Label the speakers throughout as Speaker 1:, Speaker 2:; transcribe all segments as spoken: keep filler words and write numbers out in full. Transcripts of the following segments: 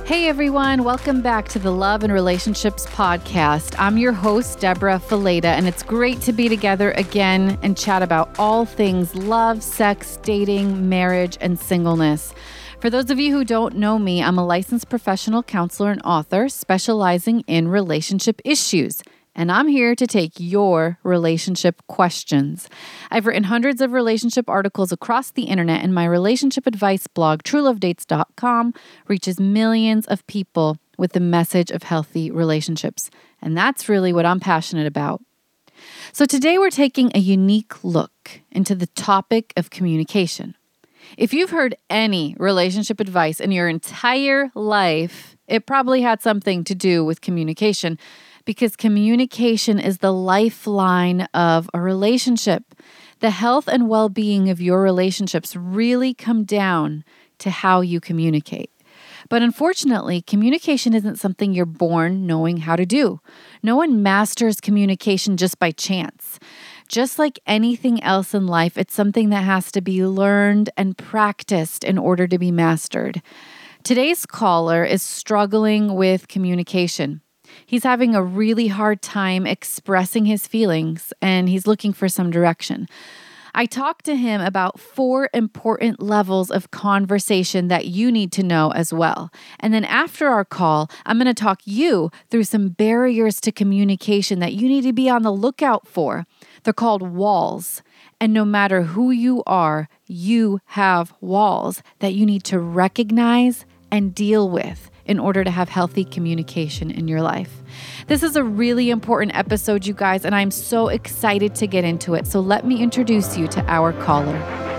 Speaker 1: Hey everyone, welcome back to the Love and Relationships Podcast. I'm your host, Deborah Fileta, and it's great to be together again and chat about all things love, sex, dating, marriage, and singleness. For those of you who don't know me, I'm a licensed professional counselor and author specializing in relationship issues. And I'm here to take your relationship questions. I've written hundreds of relationship articles across the internet, and my relationship advice blog, true love dates dot com, reaches millions of people with the message of healthy relationships. And that's really what I'm passionate about. So today we're taking a unique look into the topic of communication. If you've heard any relationship advice in your entire life, it probably had something to do with communication. Because communication is the lifeline of a relationship. The health and well-being of your relationships really come down to how you communicate. But unfortunately, communication isn't something you're born knowing how to do. No one masters communication just by chance. Just like anything else in life, it's something that has to be learned and practiced in order to be mastered. Today's caller is struggling with communication. He's having a really hard time expressing his feelings, and he's looking for some direction. I talked to him about four important levels of conversation that you need to know as well. And then after our call, I'm going to talk you through some barriers to communication that you need to be on the lookout for. They're called walls. And no matter who you are, you have walls that you need to recognize and deal with in order to have healthy communication in your life. This is a really important episode, you guys, and I'm so excited to get into it. So let me introduce you to our caller.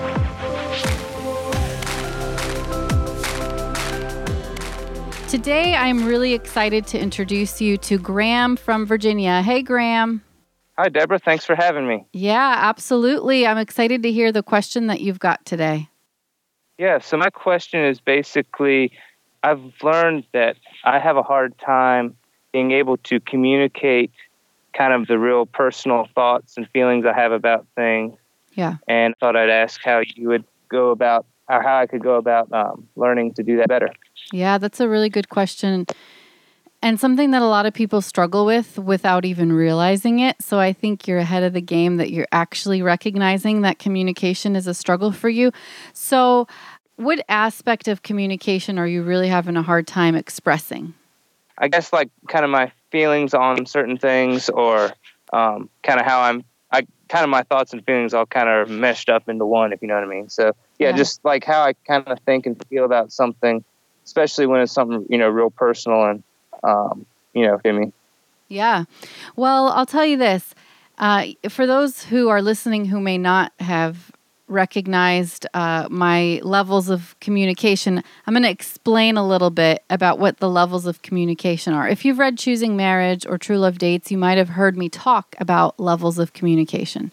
Speaker 1: Today, I'm really excited to introduce you to Graham from Virginia. Hey, Graham.
Speaker 2: Hi, Deborah. Thanks for having me.
Speaker 1: Yeah, absolutely. I'm excited to hear the question that you've got today.
Speaker 2: Yeah, so my question is basically, I've learned that I have a hard time being able to communicate kind of the real personal thoughts and feelings I have about things.
Speaker 1: Yeah.
Speaker 2: And I thought I'd ask how you would go about, or how I could go about um, learning to do that better.
Speaker 1: Yeah, that's a really good question. And something that a lot of people struggle with without even realizing it. So I think you're ahead of the game that you're actually recognizing that communication is a struggle for you. So what aspect of communication are you really having a hard time expressing?
Speaker 2: I guess like kind of my feelings on certain things, or um, kind of how I'm, I kind of my thoughts and feelings all kind of meshed up into one, if you know what I mean. So yeah, yeah. Just like how I kind of think and feel about something, especially when it's something, you know, real personal and, um, you know, feel me?
Speaker 1: Yeah. Well, I'll tell you this. Uh, for those who are listening who may not have recognized uh, my levels of communication, I'm going to explain a little bit about what the levels of communication are. If you've read Choosing Marriage or True Love Dates, you might have heard me talk about levels of communication.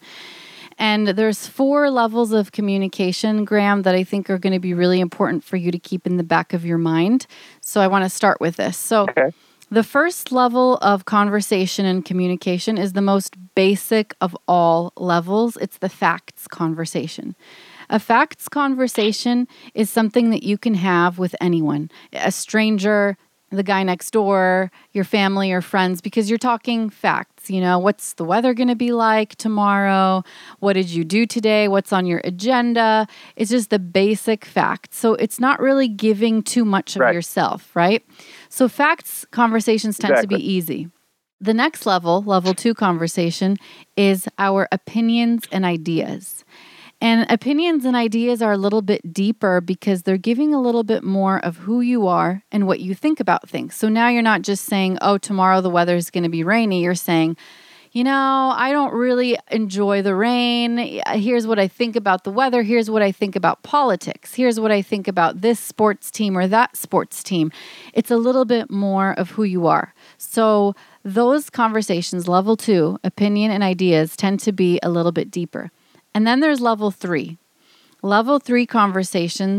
Speaker 1: And there's four levels of communication, Graham, that I think are going to be really important for you to keep in the back of your mind. So I want to start with this. So
Speaker 2: okay.
Speaker 1: The first level of conversation and communication is the most basic of all levels. It's the facts conversation. A facts conversation is something that you can have with anyone, a stranger, the guy next door, your family or friends, because you're talking facts. You know, what's the weather going to be like tomorrow? What did you do today? What's on your agenda? It's just the basic facts. So it's not really giving too much of
Speaker 2: right.
Speaker 1: yourself, right? So facts conversations tend
Speaker 2: exactly.
Speaker 1: to be easy. The next level, level two conversation, is our opinions and ideas. And opinions and ideas are a little bit deeper because they're giving a little bit more of who you are and what you think about things. So now you're not just saying, oh, tomorrow the weather is going to be rainy. You're saying, you know, I don't really enjoy the rain. Here's what I think about the weather. Here's what I think about politics. Here's what I think about this sports team or that sports team. It's a little bit more of who you are. So those conversations, level two, opinion and ideas, tend to be a little bit deeper. And then there's level three. Level three conversations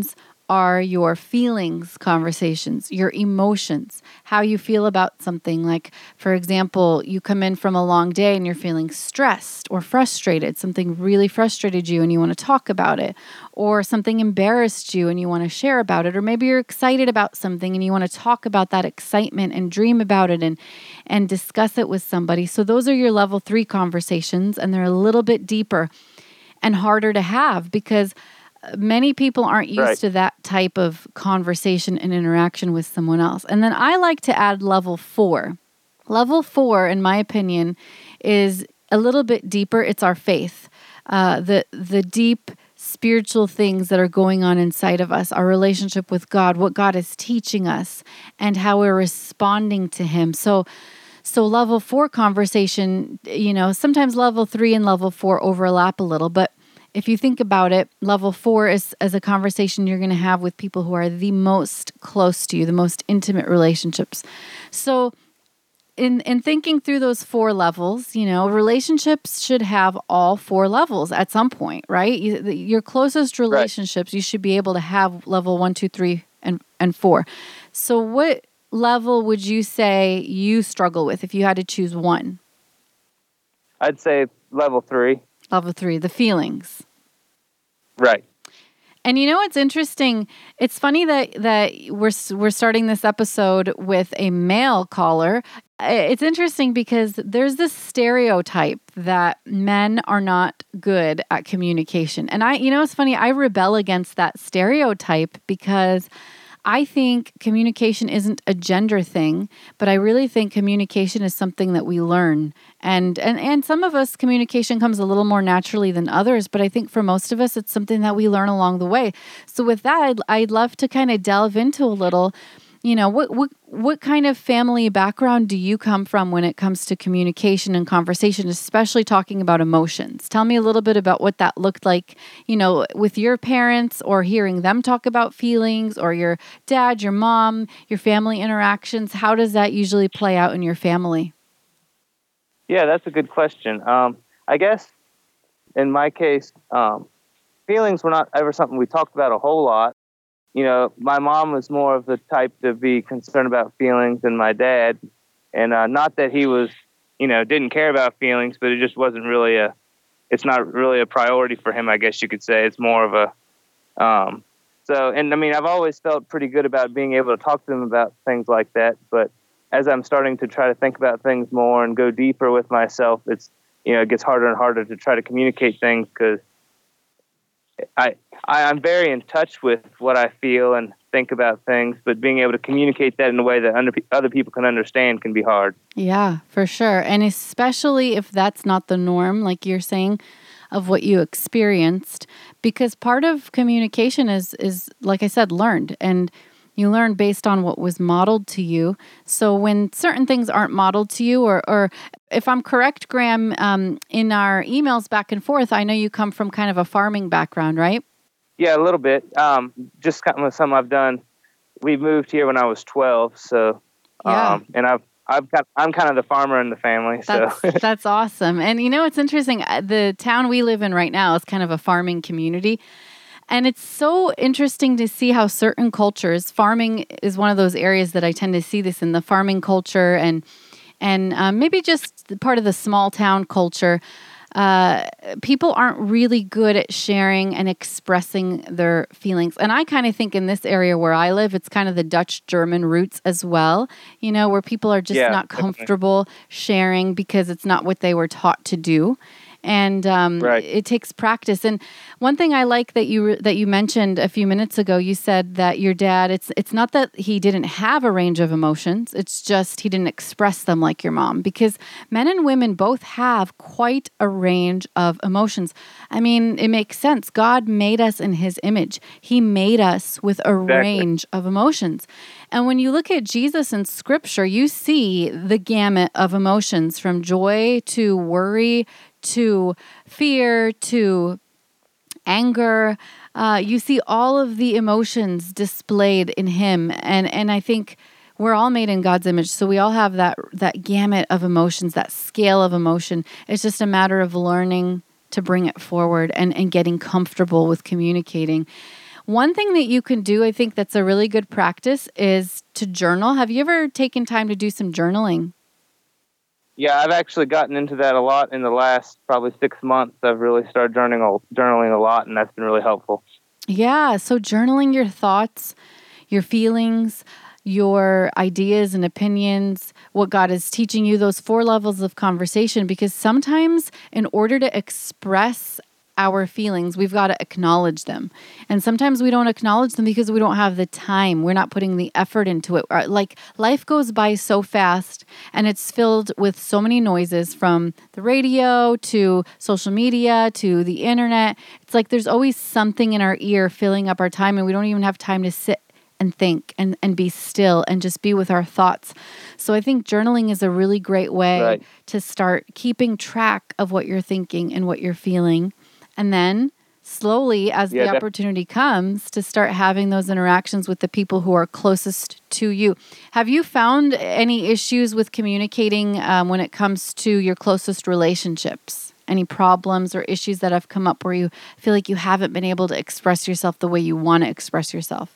Speaker 1: are your feelings conversations, your emotions, how you feel about something. Like, for example, you come in from a long day and you're feeling stressed or frustrated. Something really frustrated you and you want to talk about it. Or something embarrassed you and you want to share about it. Or maybe you're excited about something and you want to talk about that excitement and dream about it and, and discuss it with somebody. So those are your level three conversations, and they're a little bit deeper and harder to have because many people aren't used
Speaker 2: Right.
Speaker 1: to that type of conversation and interaction with someone else. And then I like to add level four. Level four, in my opinion, is a little bit deeper. It's our faith, uh, the the deep spiritual things that are going on inside of us, our relationship with God, what God is teaching us, and how we're responding to Him. So, so level four conversation, you know, sometimes level three and level four overlap a little, but if you think about it, level four is as a conversation you're going to have with people who are the most close to you, the most intimate relationships. So in in thinking through those four levels, you know, relationships should have all four levels at some point, right? You, the, your closest relationships, right. You should be able to have level one, two, three, and, and four. So what level would you say you struggle with if you had to choose one?
Speaker 2: I'd say level three.
Speaker 1: Level three, the feelings.
Speaker 2: Right.
Speaker 1: And you know what's interesting? It's funny that that we're we're starting this episode with a male caller. It's interesting because there's this stereotype that men are not good at communication. And I, you know, it's funny, I rebel against that stereotype because I think communication isn't a gender thing, but I really think communication is something that we learn. And, and and some of us, communication comes a little more naturally than others, but I think for most of us, it's something that we learn along the way. So with that, I'd, I'd love to kind of delve into a little, you know, what, what, what kind of family background do you come from when it comes to communication and conversation, especially talking about emotions? Tell me a little bit about what that looked like, you know, with your parents or hearing them talk about feelings, or your dad, your mom, your family interactions. How does that usually play out in your family?
Speaker 2: Yeah, that's a good question. Um, I guess in my case, um, feelings were not ever something we talked about a whole lot. You know, my mom was more of the type to be concerned about feelings than my dad. And uh, not that he was, you know, didn't care about feelings, but it just wasn't really a, it's not really a priority for him, I guess you could say. It's more of a, um, so, and I mean, I've always felt pretty good about being able to talk to them about things like that. But as I'm starting to try to think about things more and go deeper with myself, it's, you know, it gets harder and harder to try to communicate things because I, I, I'm very in touch with what I feel and think about things, but being able to communicate that in a way that under, other people can understand can be hard.
Speaker 1: Yeah, for sure. And especially if that's not the norm, like you're saying, of what you experienced, because part of communication is, is like I said, learned. And you learn based on what was modeled to you. So when certain things aren't modeled to you, or, or if I'm correct, Graham, um, in our emails back and forth, I know you come from kind of a farming background, right?
Speaker 2: Yeah, a little bit. Um, just kind of something I've done. We moved here when I was twelve, so
Speaker 1: yeah.
Speaker 2: um, and I've I've got I'm kind of the farmer in the family.
Speaker 1: That's,
Speaker 2: so
Speaker 1: that's awesome. And you know, it's interesting. The town we live in right now is kind of a farming community. And it's so interesting to see how certain cultures, farming is one of those areas that I tend to see this in, the farming culture and and um, maybe just part of the small town culture. Uh, people aren't really good at sharing and expressing their feelings. And I kind of think in this area where I live, it's kind of the Dutch-German roots as well, you know, where people are just
Speaker 2: yeah,
Speaker 1: not comfortable definitely. sharing because it's not what they were taught to do. And um,
Speaker 2: right.
Speaker 1: it takes practice. And one thing I like that you that you mentioned a few minutes ago, you said that your dad, it's it's not that he didn't have a range of emotions, it's just he didn't express them like your mom. Because men and women both have quite a range of emotions. I mean, it makes sense. God made us in His image. He made us with a
Speaker 2: exactly.
Speaker 1: range of emotions. And when you look at Jesus in Scripture, you see the gamut of emotions, from joy to worry to fear, to anger. Uh, you see all of the emotions displayed in Him. And and I think we're all made in God's image, so we all have that that gamut of emotions, that scale of emotion. It's just a matter of learning to bring it forward and, and getting comfortable with communicating. One thing that you can do, I think that's a really good practice, is to journal. Have you ever taken time to do some journaling?
Speaker 2: Yeah, I've actually gotten into that a lot in the last probably six months. I've really started journaling, journaling a lot, and that's been really helpful.
Speaker 1: Yeah, so journaling your thoughts, your feelings, your ideas and opinions, what God is teaching you, those four levels of conversation, because sometimes in order to express our feelings, we've got to acknowledge them. And sometimes we don't acknowledge them because we don't have the time. We're not putting the effort into it. Like life goes by so fast and it's filled with so many noises from the radio to social media to the internet. It's like there's always something in our ear filling up our time and we don't even have time to sit and think and, and be still and just be with our thoughts. So I think journaling is a really great way
Speaker 2: Right.
Speaker 1: to start keeping track of what you're thinking and what you're feeling. And then slowly, as
Speaker 2: Yeah,
Speaker 1: the
Speaker 2: def-
Speaker 1: opportunity comes, to start having those interactions with the people who are closest to you. Have you found any issues with communicating um, when it comes to your closest relationships? Any problems or issues that have come up where you feel like you haven't been able to express yourself the way you want to express yourself?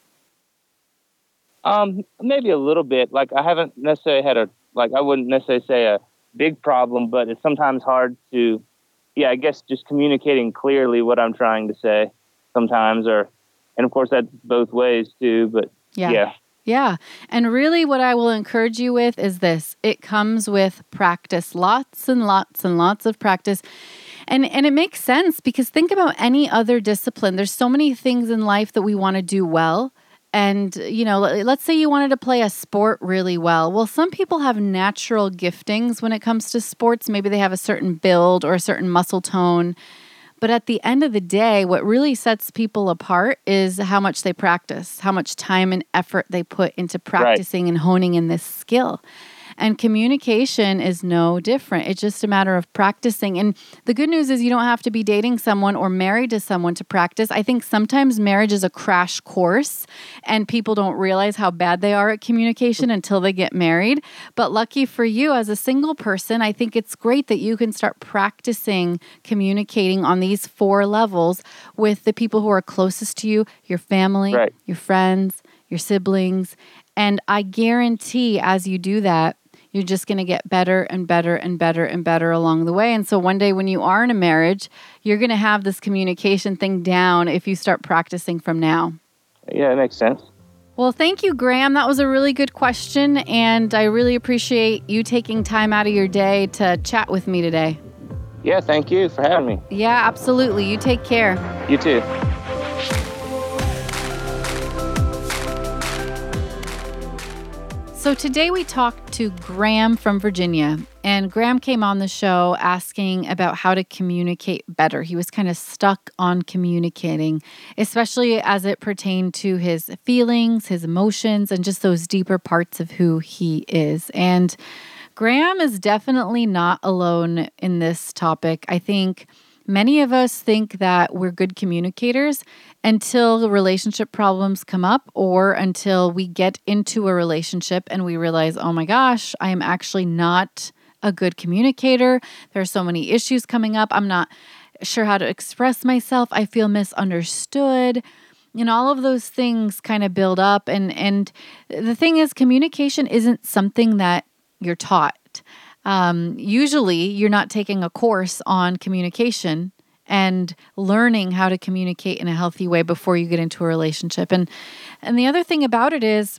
Speaker 2: Um, maybe a little bit. Like I haven't necessarily had a, like I wouldn't necessarily say a big problem, but it's sometimes hard to, yeah, I guess just communicating clearly what I'm trying to say sometimes, or, and of course that's both ways too, but
Speaker 1: Yeah.
Speaker 2: yeah.
Speaker 1: Yeah. And really what I will encourage you with is this. It comes with practice, lots and lots and lots of practice. And and it makes sense because think about any other discipline. There's so many things in life that we want to do well. And, you know, let's say you wanted to play a sport really well. Well, some people have natural giftings when it comes to sports. Maybe they have a certain build or a certain muscle tone. But at the end of the day, what really sets people apart is how much they practice, how much time and effort they put into practicing right. and honing in this skill. And communication is no different. It's just a matter of practicing. And the good news is you don't have to be dating someone or married to someone to practice. I think sometimes marriage is a crash course and people don't realize how bad they are at communication until they get married. But lucky for you as a single person, I think it's great that you can start practicing communicating on these four levels with the people who are closest to you, your family,
Speaker 2: right.
Speaker 1: your friends, your siblings. And I guarantee as you do that, you're just going to get better and better and better and better along the way. And so one day when you are in a marriage, you're going to have this communication thing down if you start practicing from now.
Speaker 2: Yeah, it makes sense.
Speaker 1: Well, thank you, Graham. That was a really good question. And I really appreciate you taking time out of your day to chat with me today.
Speaker 2: Yeah, thank you for having me.
Speaker 1: Yeah, absolutely. You take care.
Speaker 2: You too.
Speaker 1: So today we talked to Graham from Virginia, and Graham came on the show asking about how to communicate better. He was kind of stuck on communicating, especially as it pertained to his feelings, his emotions, and just those deeper parts of who he is. And Graham is definitely not alone in this topic. I think many of us think that we're good communicators until relationship problems come up or until we get into a relationship and we realize, oh my gosh, I am actually not a good communicator. There are so many issues coming up. I'm not sure how to express myself. I feel misunderstood. And all of those things kind of build up. And, and the thing is, communication isn't something that you're taught. Um, usually you're not taking a course on communication and learning how to communicate in a healthy way before you get into a relationship. And, and the other thing about it is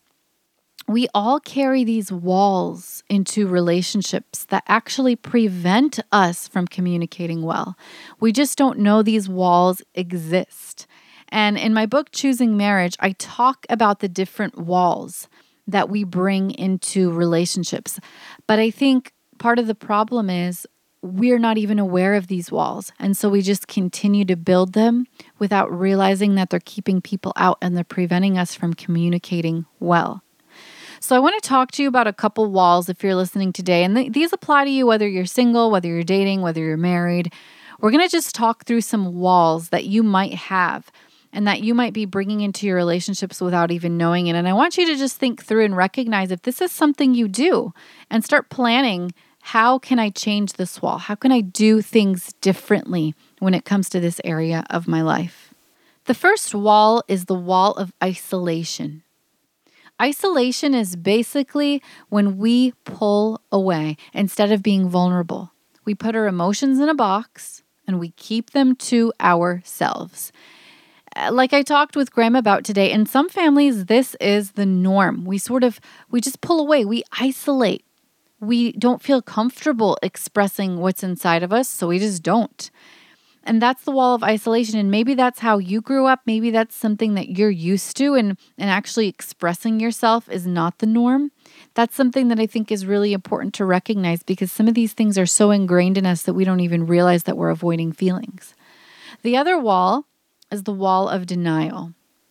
Speaker 1: we all carry these walls into relationships that actually prevent us from communicating well. We just don't know these walls exist. And in my book, Choosing Marriage, I talk about the different walls that we bring into relationships. But I think part of the problem is we're not even aware of these walls. And so we just continue to build them without realizing that they're keeping people out and they're preventing us from communicating well. So I want to talk to you about a couple walls if you're listening today. And th- these apply to you whether you're single, whether you're dating, whether you're married. We're going to just talk through some walls that you might have and that you might be bringing into your relationships without even knowing it. And I want you to just think through and recognize if this is something you do and start planning, how can I change this wall? How can I do things differently when it comes to this area of my life? The first wall is the wall of isolation. Isolation is basically when we pull away instead of being vulnerable. We put our emotions in a box and we keep them to ourselves. Like I talked with Graham about today, in some families, this is the norm. We sort of, we just pull away, we isolate. We don't feel comfortable expressing what's inside of us, so we just don't. And that's the wall of isolation. And maybe that's how you grew up. Maybe that's something that you're used to, and, and actually expressing yourself is not the norm. That's something that I think is really important to recognize, because some of these things are so ingrained in us that we don't even realize that we're avoiding feelings. The other wall is the wall of denial.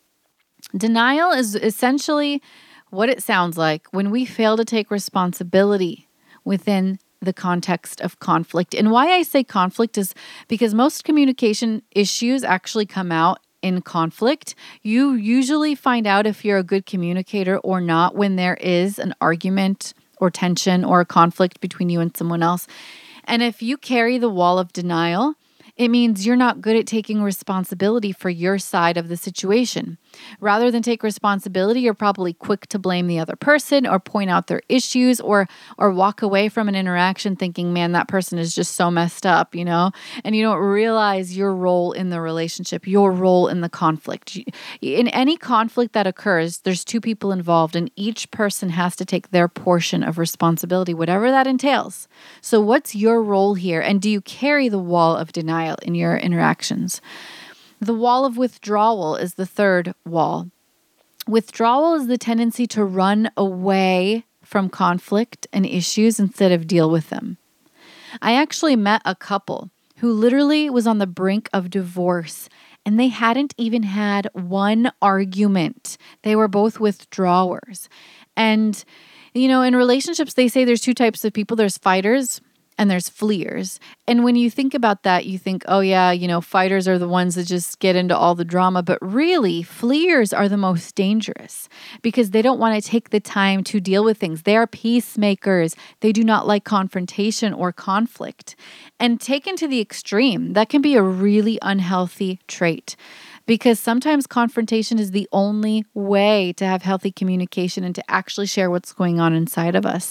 Speaker 1: Denial is essentially what it sounds like when we fail to take responsibility within the context of conflict. And why I say conflict is because most communication issues actually come out in conflict. You usually find out if you're a good communicator or not when there is an argument or tension or a conflict between you and someone else. And if you carry the wall of denial, it means you're not good at taking responsibility for your side of the situation. Rather than take responsibility, you're probably quick to blame the other person or point out their issues, or or walk away from an interaction thinking, man, that person is just so messed up, you know? And you don't realize your role in the relationship, your role in the conflict. In any conflict that occurs, there's two people involved, and each person has to take their portion of responsibility, whatever that entails. So what's your role here? And do you carry the wall of denial in your interactions? The wall of withdrawal is the third wall. Withdrawal is the tendency to run away from conflict and issues instead of deal with them. I actually met a couple who literally was on the brink of divorce, and they hadn't even had one argument. They were both withdrawers. And, you know, in relationships, they say there's two types of people. There's fighters and there's fleers. And when you think about that, you think, oh yeah, you know, fighters are the ones that just get into all the drama. But really, fleers are the most dangerous because they don't want to take the time to deal with things. They are peacemakers. They do not like confrontation or conflict. And taken to the extreme, that can be a really unhealthy trait, because sometimes confrontation is the only way to have healthy communication and to actually share what's going on inside of us.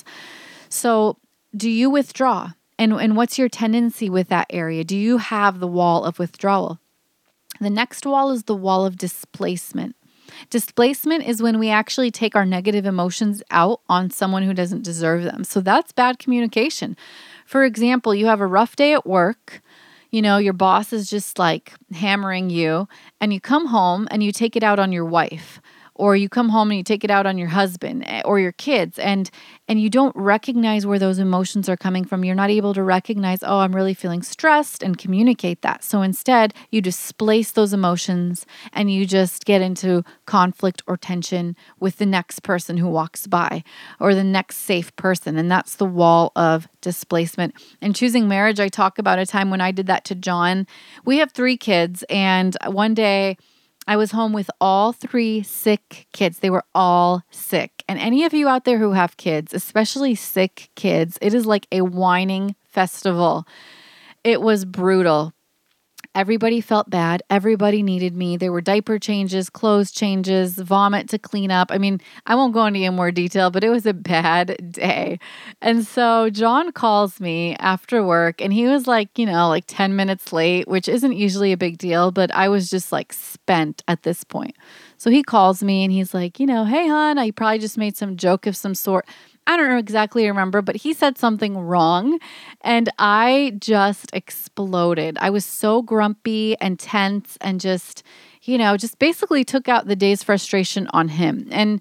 Speaker 1: So do you withdraw? And, and what's your tendency with that area? Do you have the wall of withdrawal? The next wall is the wall of displacement. Displacement is when we actually take our negative emotions out on someone who doesn't deserve them. So that's bad communication. For example, you have a rough day at work. You know, your boss is just like hammering you, and you come home and you take it out on your wife. Or you come home and you take it out on your husband or your kids, and and you don't recognize where those emotions are coming from. You're not able to recognize, oh, I'm really feeling stressed, and communicate that. So instead, you displace those emotions and you just get into conflict or tension with the next person who walks by or the next safe person. And that's the wall of displacement. In Choosing Marriage, I talk about a time when I did that to John. We have three kids, and one day I was home with all three sick kids. They were all sick. And any of you out there who have kids, especially sick kids, it is like a whining festival. It was brutal. Everybody felt bad. Everybody needed me. There were diaper changes, clothes changes, vomit to clean up. I mean, I won't go into any more detail, but it was a bad day. And so John calls me after work, and he was like, you know, like ten minutes late, which isn't usually a big deal, but I was just like spent at this point. So he calls me and he's like, you know, hey, hon, I probably just made some joke of some sort. I don't exactly remember, but he said something wrong, and I just exploded. I was so grumpy and tense and just, you know, just basically took out the day's frustration on him. And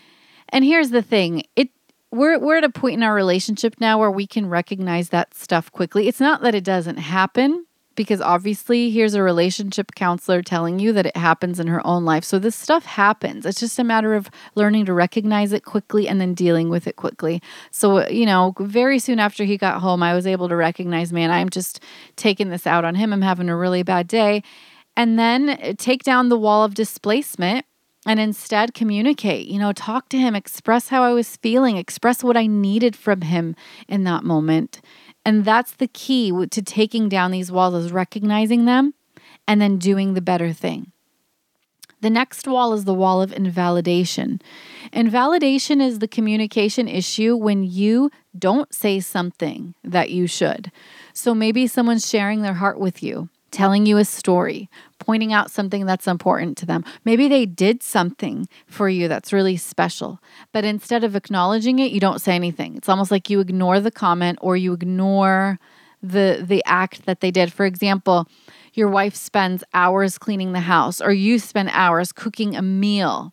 Speaker 1: and here's the thing. It we're we're at a point in our relationship now where we can recognize that stuff quickly. It's not that it doesn't happen, because obviously here's a relationship counselor telling you that it happens in her own life. So this stuff happens. It's just a matter of learning to recognize it quickly and then dealing with it quickly. So, you know, very soon after he got home, I was able to recognize, man, I'm just taking this out on him. I'm having a really bad day. And then take down the wall of displacement and instead communicate, you know, talk to him, express how I was feeling, express what I needed from him in that moment. And that's the key to taking down these walls, is recognizing them and then doing the better thing. The next wall is the wall of invalidation. Invalidation is the communication issue when you don't say something that you should. So maybe someone's sharing their heart with you, telling you a story, pointing out something that's important to them. Maybe they did something for you that's really special, but instead of acknowledging it, you don't say anything. It's almost like you ignore the comment or you ignore the the act that they did. For example, your wife spends hours cleaning the house, or you spend hours cooking a meal,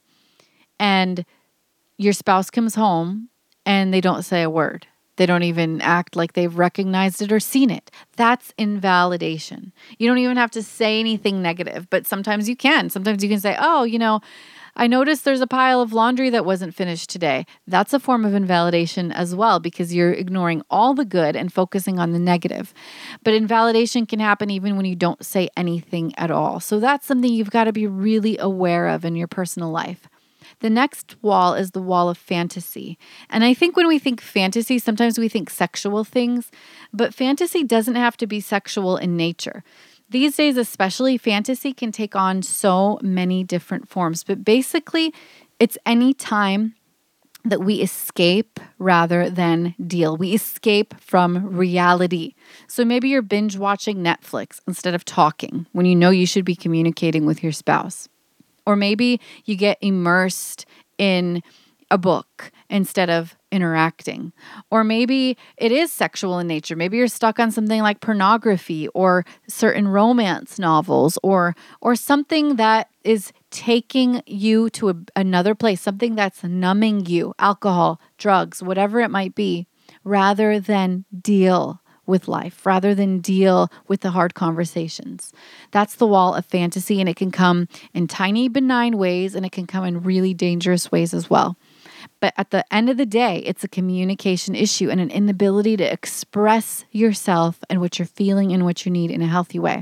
Speaker 1: and your spouse comes home and they don't say a word. They don't even act like they've recognized it or seen it. That's invalidation. You don't even have to say anything negative, but sometimes you can. Sometimes you can say, oh, you know, I noticed there's a pile of laundry that wasn't finished today. That's a form of invalidation as well, because you're ignoring all the good and focusing on the negative. But invalidation can happen even when you don't say anything at all. So that's something you've got to be really aware of in your personal life. The next wall is the wall of fantasy. And I think when we think fantasy, sometimes we think sexual things, but fantasy doesn't have to be sexual in nature. These days, especially, fantasy can take on so many different forms, but basically, it's any time that we escape rather than deal. We escape from reality. So maybe you're binge watching Netflix instead of talking when you know you should be communicating with your spouse. Or maybe you get immersed in a book instead of interacting. Or maybe it is sexual in nature. Maybe you're stuck on something like pornography or certain romance novels or or something that is taking you to a, another place, something that's numbing you, alcohol, drugs, whatever it might be, rather than deal with life, rather than deal with the hard conversations. That's the wall of fantasy, and it can come in tiny, benign ways, and it can come in really dangerous ways as well. But at the end of the day, it's a communication issue and an inability to express yourself and what you're feeling and what you need in a healthy way.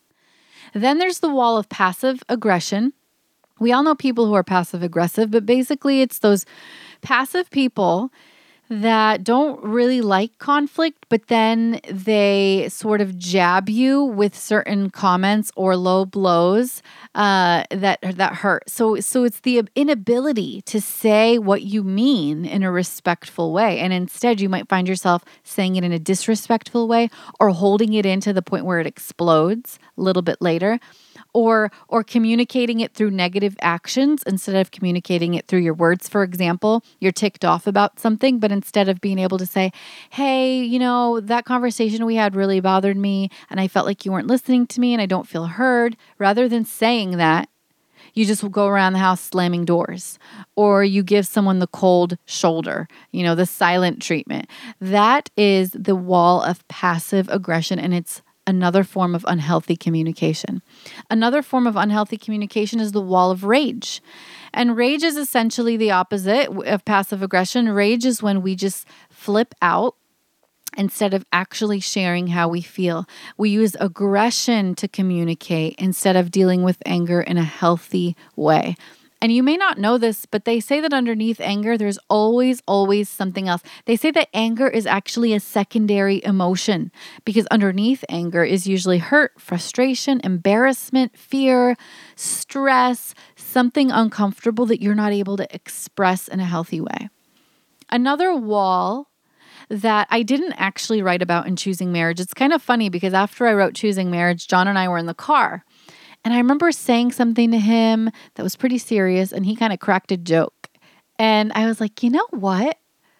Speaker 1: Then there's the wall of passive aggression. We all know people who are passive aggressive, but basically it's those passive people that don't really like conflict, but then they sort of jab you with certain comments or low blows uh, that that hurt. So, so it's the inability to say what you mean in a respectful way, and instead you might find yourself saying it in a disrespectful way or holding it in to the point where it explodes a little bit later. Or or communicating it through negative actions instead of communicating it through your words. For example, you're ticked off about something, but instead of being able to say, hey, you know, that conversation we had really bothered me and I felt like you weren't listening to me and I don't feel heard, rather than saying that, you just will go around the house slamming doors, or you give someone the cold shoulder, you know, the silent treatment. That is the wall of passive aggression, and it's another form of unhealthy communication. Another form of unhealthy communication is the wall of rage. And rage is essentially the opposite of passive aggression. Rage is when we just flip out instead of actually sharing how we feel. We use aggression to communicate instead of dealing with anger in a healthy way. And you may not know this, but they say that underneath anger, there's always, always something else. They say that anger is actually a secondary emotion because underneath anger is usually hurt, frustration, embarrassment, fear, stress, something uncomfortable that you're not able to express in a healthy way. Another wall that I didn't actually write about in Choosing Marriage. It's kind of funny because after I wrote Choosing Marriage, John and I were in the car. And I remember saying something to him that was pretty serious, and he kind of cracked a joke. And I was like, you know what?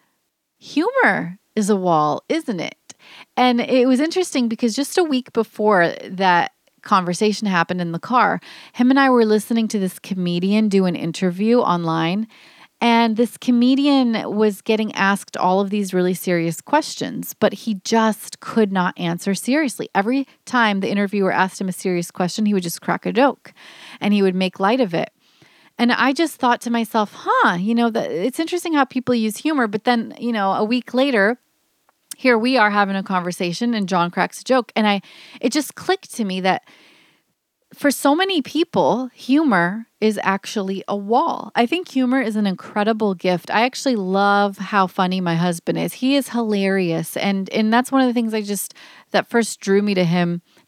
Speaker 1: Humor is a wall, isn't it? And it was interesting because just a week before that conversation happened in the car, him and I were listening to this comedian do an interview online. And this comedian was getting asked all of these really serious questions, but he just could not answer seriously. Every time the interviewer asked him a serious question, he would just crack a joke and he would make light of it. And I just thought to myself, huh, you know, the, it's interesting how people use humor. But then, you know, a week later, here we are having a conversation and John cracks a joke. And I, it just clicked to me that for so many people, humor is actually a wall. I think humor is an incredible gift. I actually love how funny my husband is. He is hilarious. And and that's one of the things I just, that first drew me to him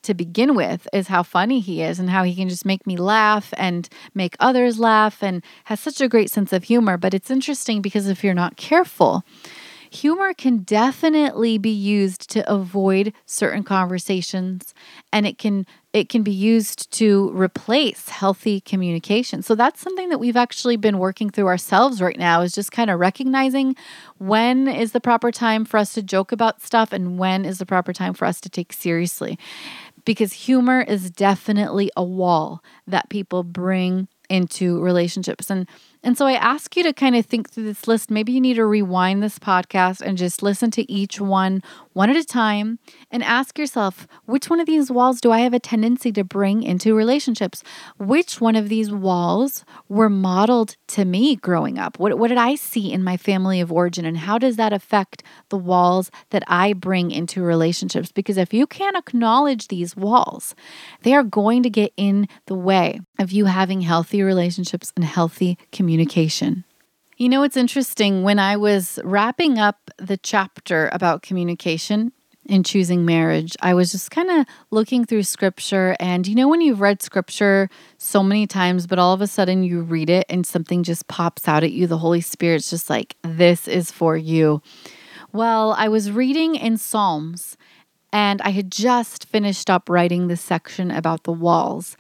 Speaker 1: to begin with is how funny he is and how he can just make me laugh and make others laugh and has such a great sense of humor. But it's interesting because if you're not careful, humor can definitely be used to avoid certain conversations, and it can it can be used to replace healthy communication. So that's something that we've actually been working through ourselves right now, is just kind of recognizing when is the proper time for us to joke about stuff and when is the proper time for us to take seriously. Because humor is definitely a wall that people bring into relationships. And and so I ask you to kind of think through this list. Maybe you need to rewind this podcast and just listen to each one one at a time and ask yourself, which one of these walls do I have a tendency to bring into relationships? Which one of these walls were modeled to me growing up? What, what did I see in my family of origin? And how does that affect the walls that I bring into relationships? Because if you can't acknowledge these walls, they are going to get in the way of you having healthy relationships and healthy communication. You know, it's interesting. When I was wrapping up the chapter about communication in Choosing Marriage, I was just kind of looking through scripture. And you know, when you've read scripture so many times, but all of a sudden you read it and something just pops out at you, the Holy Spirit's just like, this is for you. Well, I was reading in Psalms, and I had just finished up writing this section about the walls.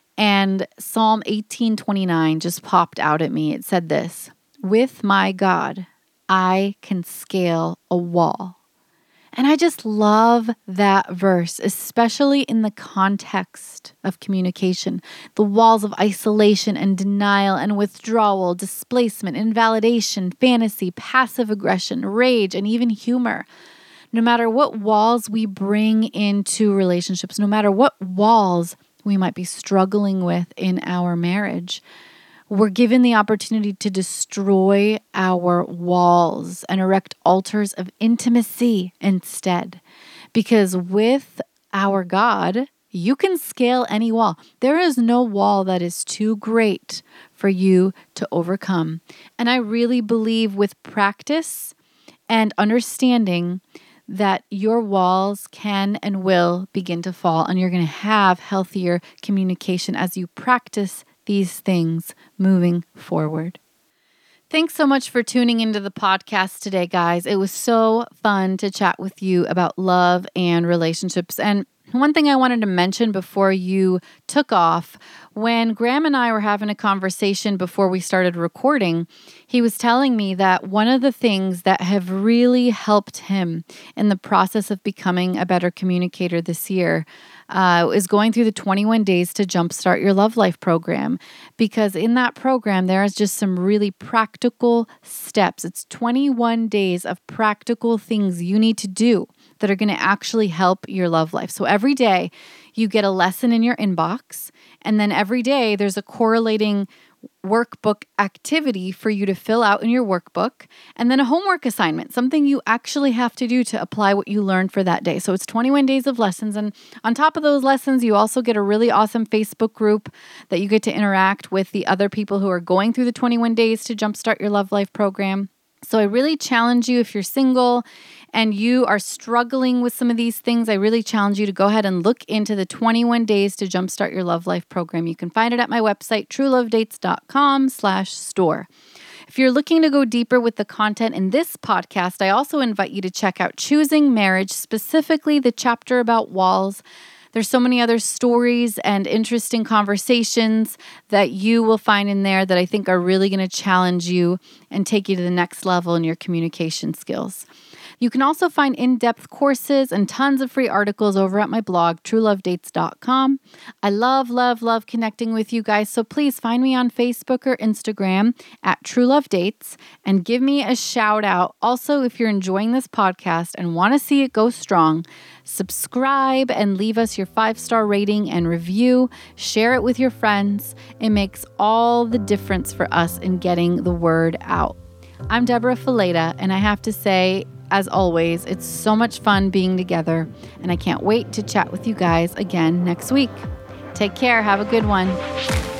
Speaker 1: And Psalm eighteen twenty-nine just popped out at me. It said this: "With my God, I can scale a wall." And I just love that verse, especially in the context of communication. The walls of isolation and denial and withdrawal, displacement, invalidation, fantasy, passive aggression, rage, and even humor. No matter what walls we bring into relationships, no matter what walls we might be struggling with in our marriage, we're given the opportunity to destroy our walls and erect altars of intimacy instead. Because with our God, you can scale any wall. There is no wall that is too great for you to overcome. And I really believe with practice and understanding that your walls can and will begin to fall, and you're going to have healthier communication as you practice these things moving forward. Thanks so much for tuning into the podcast today, guys. It was so fun to chat with you about love and relationships. And one thing I wanted to mention before you took off, when Graham and I were having a conversation before we started recording, he was telling me that one of the things that have really helped him in the process of becoming a better communicator this year uh, is going through the twenty-one days to Jumpstart Your Love Life program. Because in that program, there is just some really practical steps. It's twenty-one days of practical things you need to do that are going to actually help your love life. So every day you get a lesson in your inbox, and then every day there's a correlating workbook activity for you to fill out in your workbook, and then a homework assignment, something you actually have to do to apply what you learned for that day. So it's twenty-one days of lessons. And on top of those lessons, you also get a really awesome Facebook group that you get to interact with the other people who are going through the twenty-one days to Jumpstart Your Love Life program. So I really challenge you, if you're single and you are struggling with some of these things, I really challenge you to go ahead and look into the twenty-one days to Jumpstart Your Love Life program. You can find it at my website, truelovedates.com slash store. If you're looking to go deeper with the content in this podcast, I also invite you to check out Choosing Marriage, specifically the chapter about walls. There's so many other stories and interesting conversations that you will find in there that I think are really going to challenge you and take you to the next level in your communication skills. You can also find in-depth courses and tons of free articles over at my blog, true love dates dot com. I love, love, love connecting with you guys, so please find me on Facebook or Instagram at TrueLoveDates and give me a shout out. Also, if you're enjoying this podcast and want to see it go strong, subscribe and leave us your five-star rating and review. Share it with your friends. It makes all the difference for us in getting the word out. I'm Deborah Fileta, and I have to say, as always, it's so much fun being together, and I can't wait to chat with you guys again next week. Take care. Have a good one.